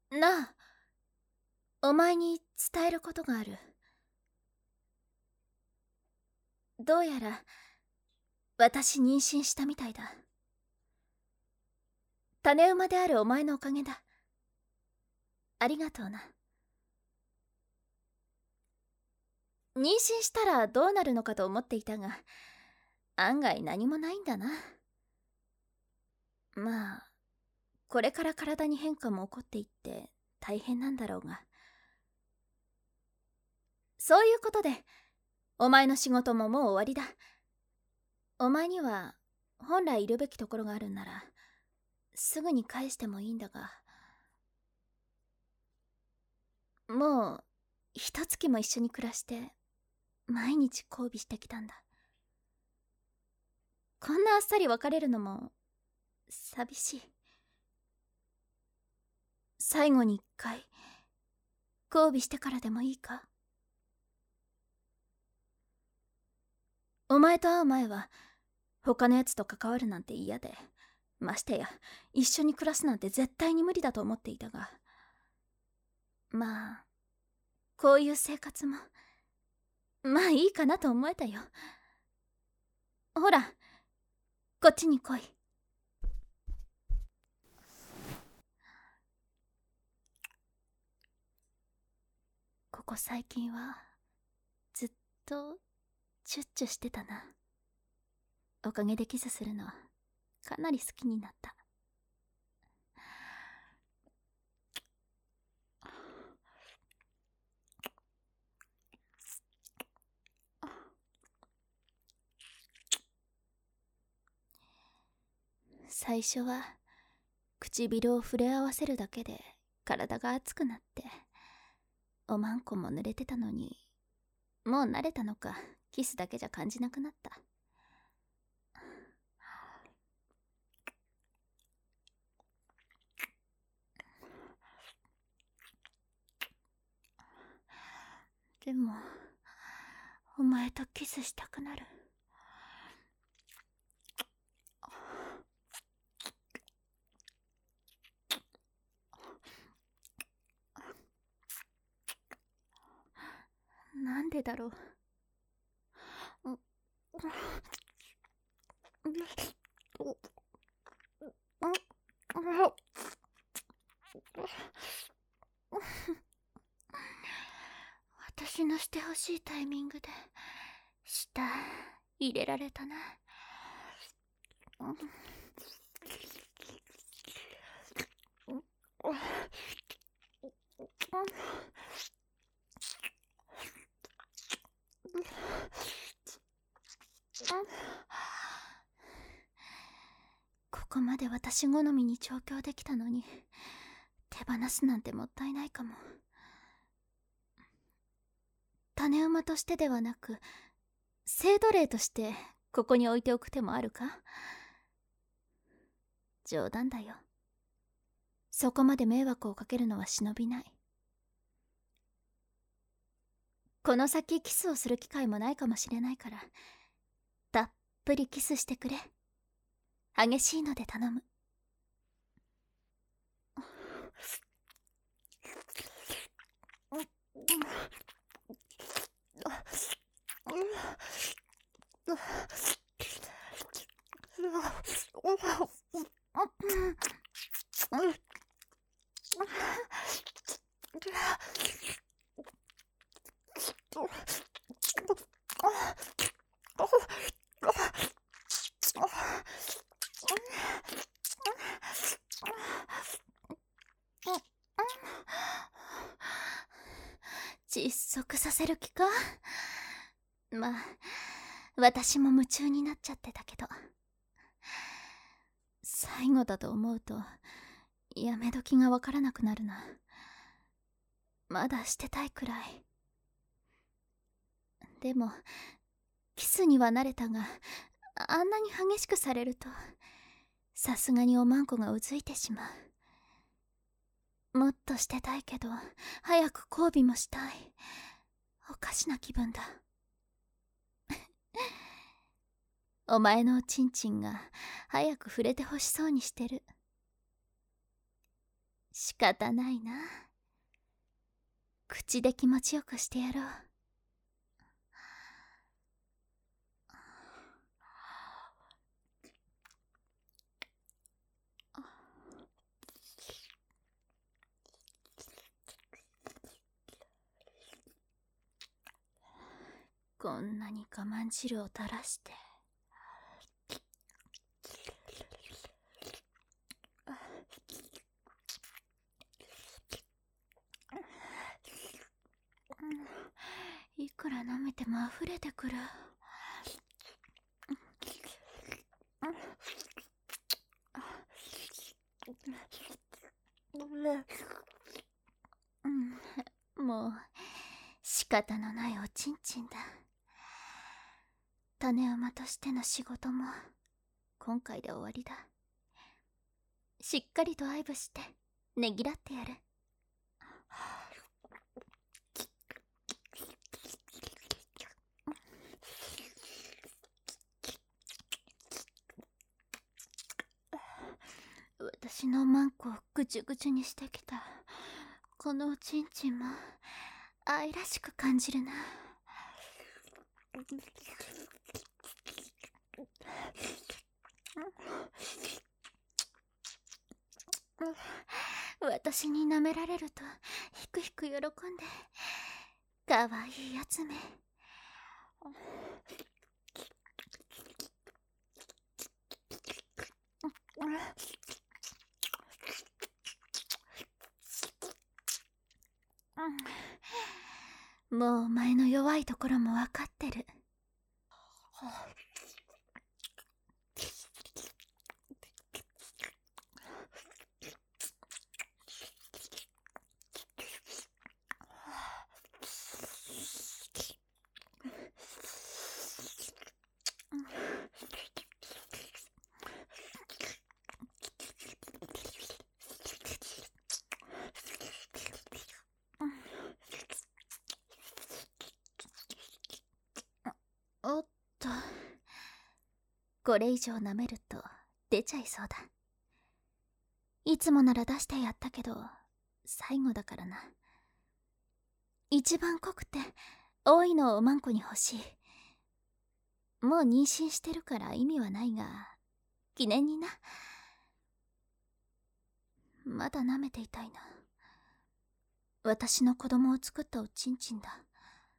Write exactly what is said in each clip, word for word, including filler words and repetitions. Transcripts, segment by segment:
なあ、お前に伝えることがある。どうやら私妊娠したみたいだ。種馬であるお前のおかげだ。ありがとうな。妊娠したらどうなるのかと思っていたが、案外何もないんだな。まあ、これから体に変化も起こっていって大変なんだろうが。そういうことで、お前の仕事ももう終わりだ。お前には本来いるべきところがあるんなら、すぐに返してもいいんだが、もう一月も一緒に暮らして毎日交尾してきたんだ。こんなあっさり別れるのも寂しい。最後に一回交尾してからでもいいか？お前と会う前は他のやつと関わるなんて嫌で、ましてや一緒に暮らすなんて絶対に無理だと思っていたが、まあこういう生活もまあいいかなと思えたよ。ほら、こっちに来い。ここ最近はずっとチュッチュしてたな。おかげでキスするのかなり好きになった。最初は唇を触れ合わせるだけで体が熱くなって、おまんこも濡れてたのに、もう慣れたのかキスだけじゃ感じなくなった。でもお前とキスしたくなる。なんでだろう。私のしてほしいタイミングで舌入れられたな。ここまで私好みに調教できたのに、手放すなんてもったいないかも。種馬としてではなく、制度例としてここに置いておく手もあるか？冗談だよ。そこまで迷惑をかけるのは忍びない。この先キスをする機会もないかもしれないから、たっぷりキスしてくれ。激しいので頼む。窒息させる気か？まあ私も夢中になっちゃってたけど、最後だと思うとやめ時がわからなくなるな。まだしてたいくらい。でもキスには慣れたが、あんなに激しくされるとさすがにおまんこがうずいてしまう。もっとしてたいけど早く交尾もしたい。おかしな気分だ。お前のおちんちんが早く触れてほしそうにしてる。 仕方ないな。口で気持ちよくしてやろう。こんなに我慢汁を垂らして。いくら舐めても溢れてくる。うん、もう仕方のないおちんちんだ。種馬としての仕事も今回で終わりだ。しっかりと愛撫してねぎらってやる。私のマンコをぐちゅぐちゅにしてきたこのおちんちんも愛らしく感じるな。私に舐められるとひくひく喜んでかわいいやつめ。もうお前の弱いところも分かってる。おっと、これ以上舐めると出ちゃいそうだ。いつもなら出してやったけど最後だからな。一番濃くて多いのをおまんこに欲しい。もう妊娠してるから意味はないが記念にな。まだ舐めていたいな。私の子供を作ったおちんちんだ。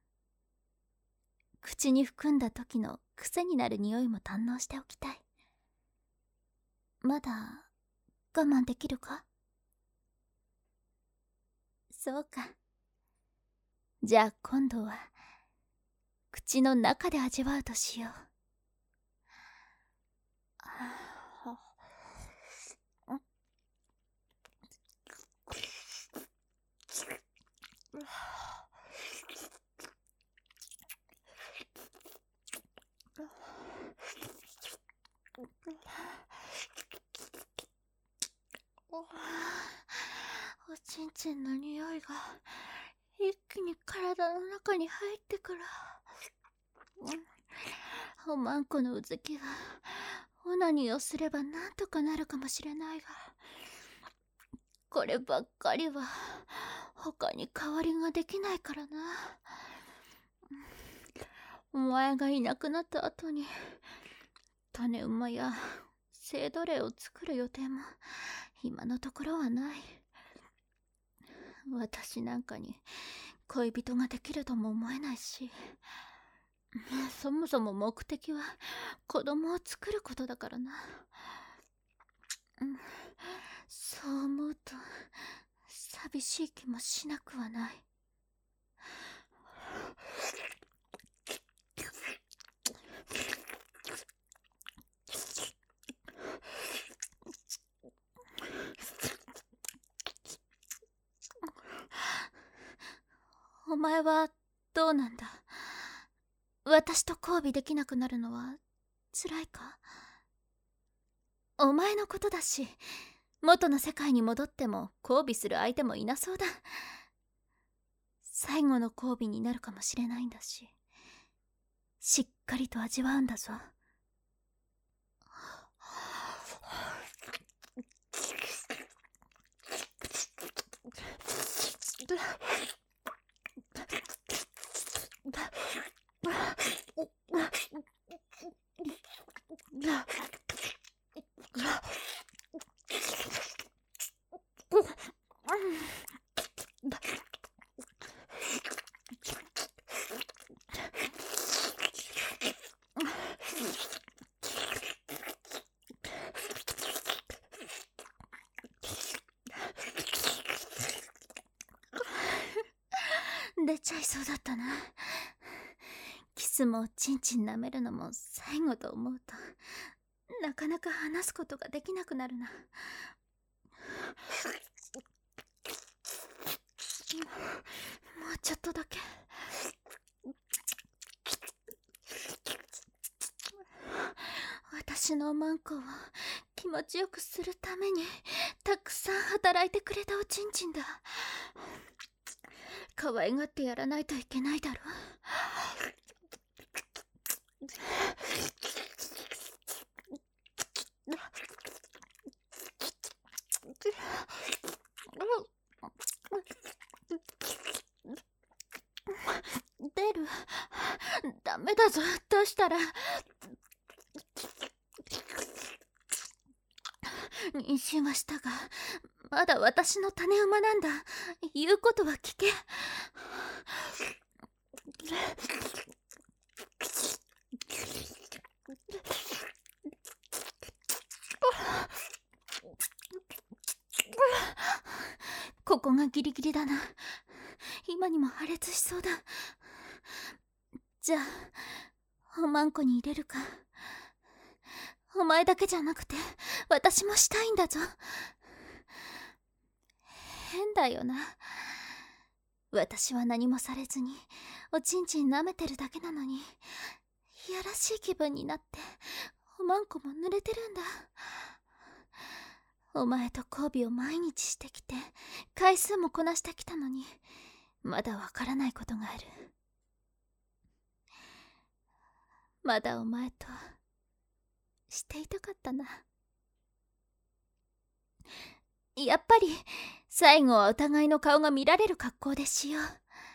口に含んだ時の癖になる匂いも堪能しておきたい。まだ我慢できるか？そうか。じゃあ今度は口の中で味わうとしよう。おちんちんの匂いが一気に体の中に入ってくる。おまんこのうずきはオナニーをすればなんとかなるかもしれないが、こればっかりは他に代わりができないからな。お前がいなくなった後に種馬や性奴隷を作る予定も今のところはない。私なんかに恋人ができるとも思えないし、そもそも目的は子供を作ることだからな。そう思うと寂しい気もしなくはない。お前はどうなんだ？私と交尾できなくなるのは辛いか？お前のことだし、元の世界に戻っても交尾する相手もいなそうだ。最後の交尾になるかもしれないんだし、しっかりと味わうんだぞ。 出ちゃいそうだったな。キスもチンチン舐めるのも最後と思うとなかなか話すことができなくなるな。もうちょっとだけ。私のおまんこを気持ちよくするためにたくさん働いてくれたおちんちんだ。可愛がってやらないといけないだろ。出る。ダメだぞ。どうしたら。妊娠はしたがまだ私の種馬なんだ。言うことは聞け。ここがギリギリだな。今にも破裂しそうだ。じゃあおまんこに入れるか。お前だけじゃなくて私もしたいんだぞ。変だよな。私は何もされずにおちんちん舐めてるだけなのに、いやらしい気分になっておまんこも濡れてるんだ。お前と交尾を毎日してきて回数もこなしてきたのにまだわからないことがある。まだお前としていたかったな。やっぱり最後はお互いの顔が見られる格好でしよう。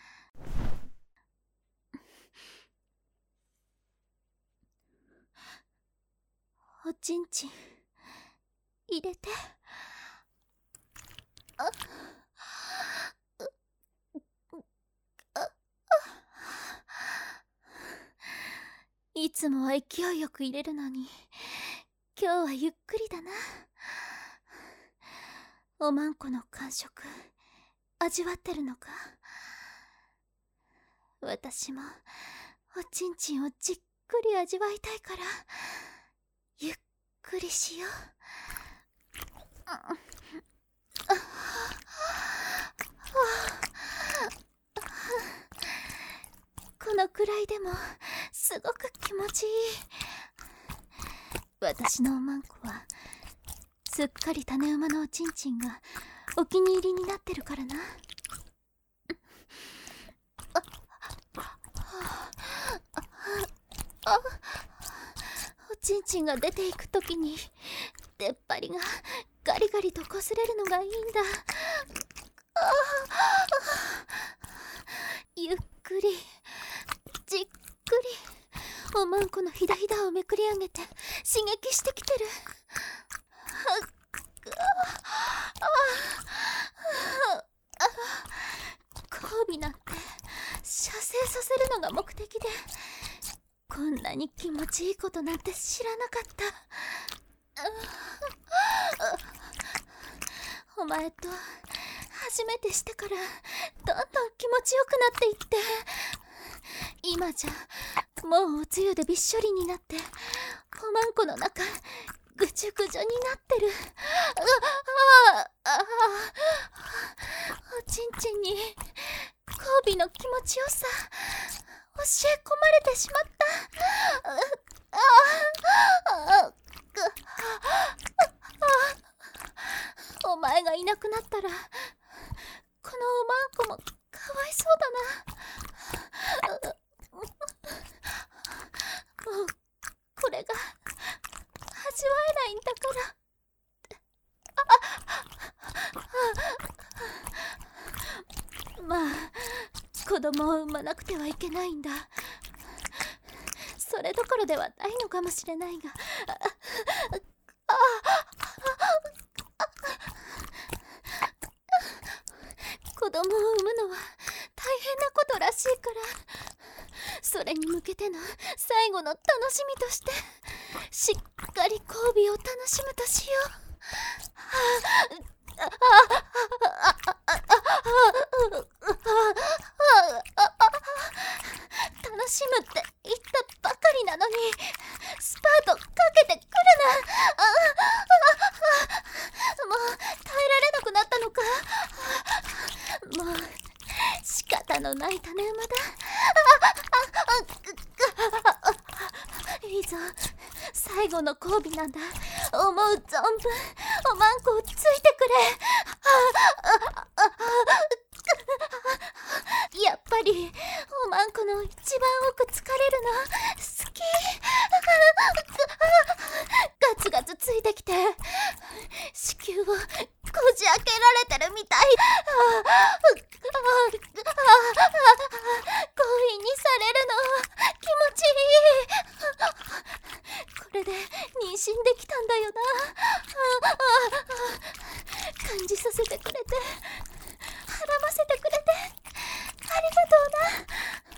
おちんちん入れて。あっいつもは勢いよく入れるのに今日はゆっくりだな。おまんこの感触味わってるのか。私もおちんちんをじっくり味わいたいからゆっくりしよう。このくらいでもすごく気持ちいい。私のおまんこはすっかり種馬のおちんちんがお気に入りになってるからな。あ、おちんちんが出ていくときに出っ張りがガリガリと擦れるのがいいんだ。ゆっくりじっくりおまんこのひだひだをめくり上げて刺激してきてる。交尾なんて射精させるのが目的でこんなに気持ちいいことなんて知らなかった。お前と初めてしてからどんどん気持ちよくなっていって、今じゃもうおつゆでびっしょりになっておまんこの中ぐちゅぐちゅになってる。ああああおちんちんに交尾の気持ちよさ教え込まれてしまった。ああお前がいなくなったらこのおまんこもかわいそうだな。もうこれが味わえないんだから。 子供を産まなくてはいけないんだ。それどころではないのかもしれないが、ああ子供を産むのは大変なことらしいから、それに向けての最後の楽しみとしてしっかり交尾を楽しむとしよう。楽しむって言ったばかりなのにスパートかけてくるな。もう耐えられなくなったのか。もう仕方のない種馬だ。いいぞ、最後の交尾なんだ。思う存分おまんこをついてくれ。やっぱりおまんこの一番奥疲れるの好き。ガツガツついてきて子宮をこじ開けられてるみたい。強引にされるの気持ちいい。これで妊娠できたんだよな。感じさせてくれて、はらませてくれてありがとうな。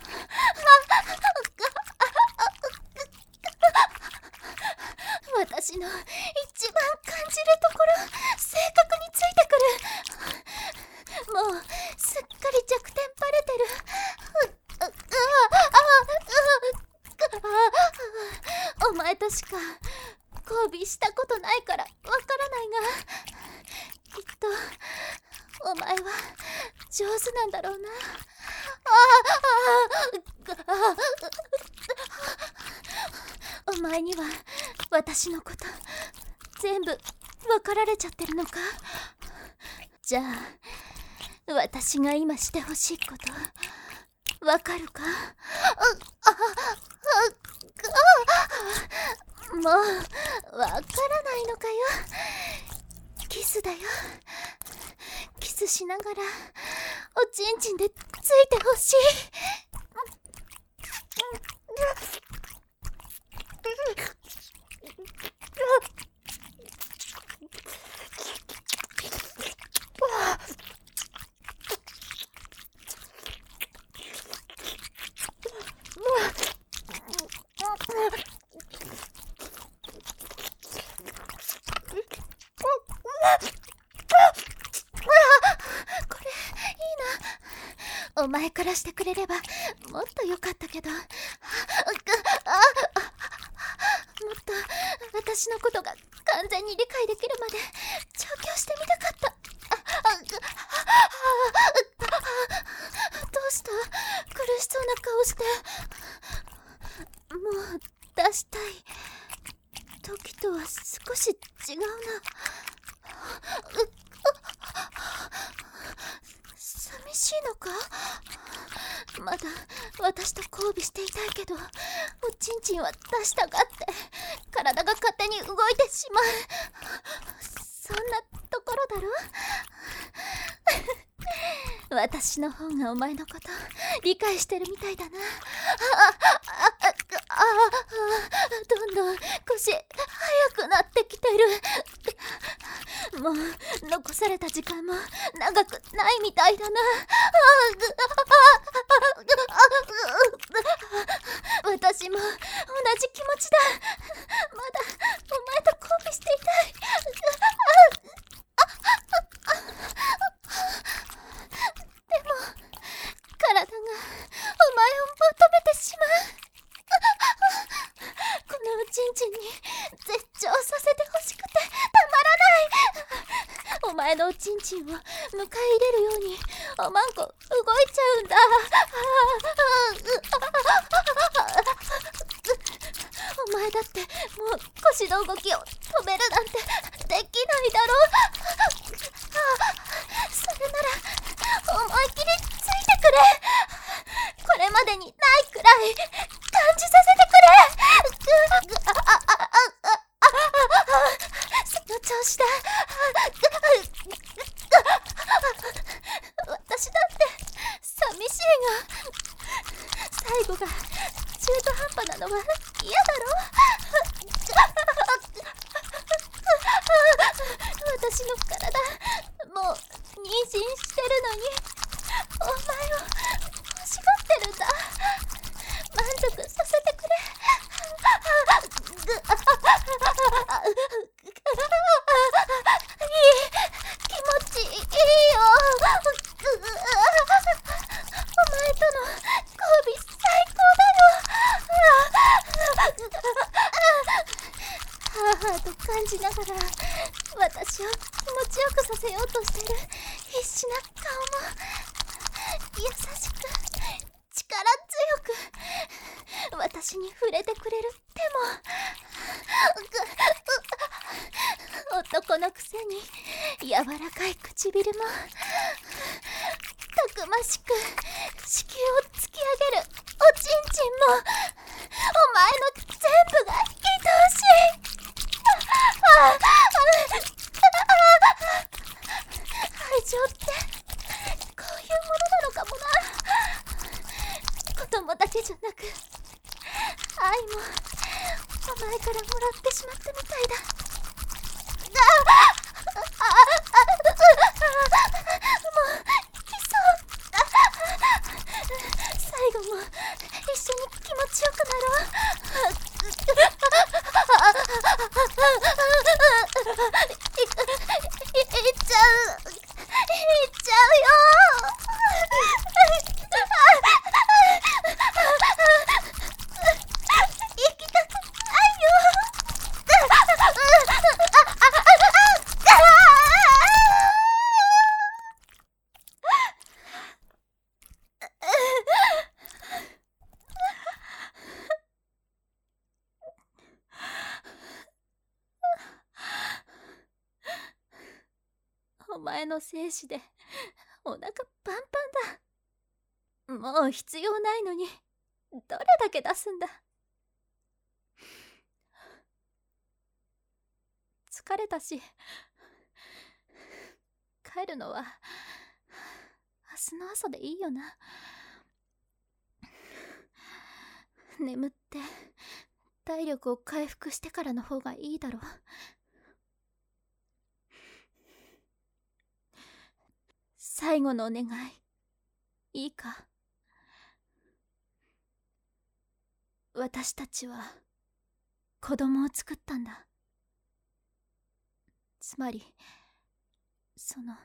私の一番感じるところ正確についてくる。もうすっかり弱点バレてる。お前としか交尾したことないからわからないが、きっとお前は上手なんだろうな。お前には私のこと全部分かられちゃってるのか。じゃあ私が今してほしいこと分かるか。もう分からないのかよ。キスだよ。キスしながらおちんちんでついてほしい。お前からしてくれればもっと良かったけど、もっと私のことが完全に理解できるまで調教してみたかった。どうした？苦しそうな顔して。もう出したい時とは少し違うな。寂しいのか。まだ私と交尾していたいけど、おちんちんは出したがって体が勝手に動いてしまう。そんなところだろ。私の方がお前のこと理解してるみたいだな。どんどん腰速くなってきてる。もう残された時間も長くないみたいだな。私も同じ気持ちだ。まだお前と交尾していたい。でも体がお前を求めてしまう。このおちんちんに絶頂させてほしくてたまらない。お前のおちんちんを迎え入れるようにおまんこ動いちゃうんだ。お前だってもう腰の動きを止めるなんてできないだろう。それなら思い切りついてくれ。これまでにないくらい感じさせてくれ。その調子だ。私だって寂しいがは嫌だろ。私の体もう妊娠してるのにお前を欲しがってるんだ。満足させてくれ。いい、気持ちいいよ。お前との交尾最高だよ。はぁと感じながら私を気持ちよくさせようとしてる必死な顔も優しく力強く私に触れてくれる手も男のくせに柔らかい唇もたくましく子宮を突き上げるおちんちんもお前の全部が愛おしい。ああ愛情ってこういうものなのかもな。子供だけじゃなく愛もお前からもらってしまったみたいだ。もう来そう。最後も一緒に気持ちよくなろう。い、い、いっちゃう。いっちゃうよ。行きたくないよ。お前の精子でお腹パンパンだ。もう必要ないのにどれだけ出すんだ。疲れたし帰るのは明日の朝でいいよな。眠って体力を回復してからの方がいいだろう。最後のお願いいいか。私たちは子供を作ったんだ。つまりその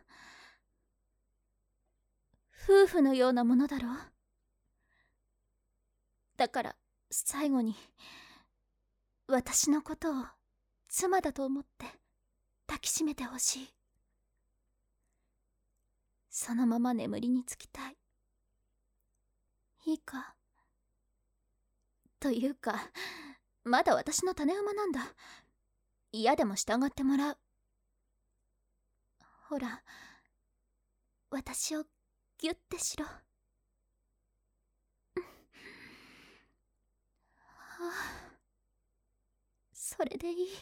夫婦のようなものだろう。だから最後に私のことを妻だと思って抱きしめてほしい。そのまま眠りにつきたい。いいか。というかまだ私の種馬なんだ。嫌でも従ってもらう。ほら私をギュッてしろ。はあ、それでいい。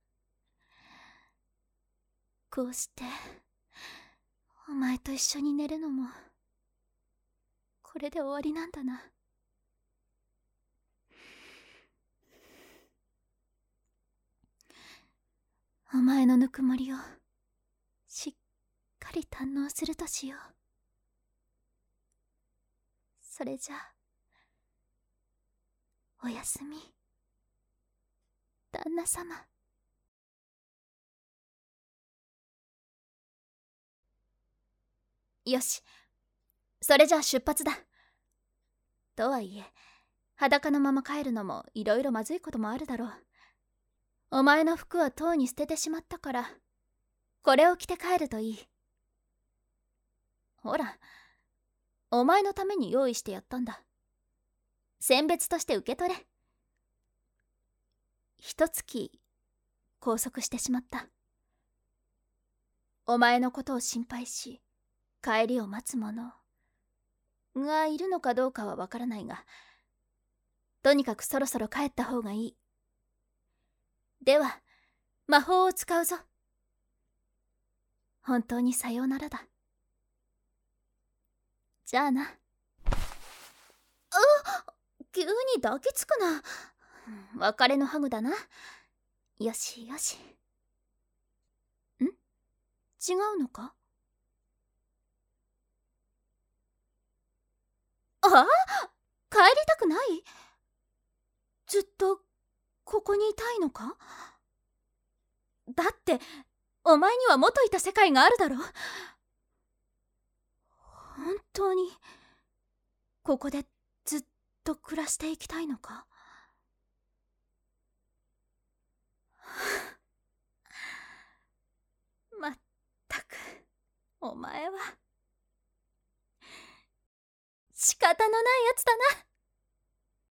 こうしてお前と一緒に寝るのもこれで終わりなんだな。お前のぬくもりをしっかり堪能するとしよう。それじゃあおやすみ旦那様。よし、それじゃあ出発だ。とはいえ裸のまま帰るのもいろいろまずいこともあるだろう。お前の服はとうに捨ててしまったからこれを着て帰るといい。ほらお前のために用意してやったんだ。餞別として受け取れ。一月拘束してしまった。お前のことを心配し帰りを待つ者がいるのかどうかはわからないが、とにかくそろそろ帰った方がいい。では魔法を使うぞ。本当にさようならだ。じゃあな。あ、急に抱きつくな。 別れのハグだな。よしよし。ん？違うのか？ああ、帰りたくない？ずっとここにいたいのか？だってお前には元いた世界があるだろ。本当にここでずっと暮らしていきたいのか？まったくお前は仕方のないやつだな。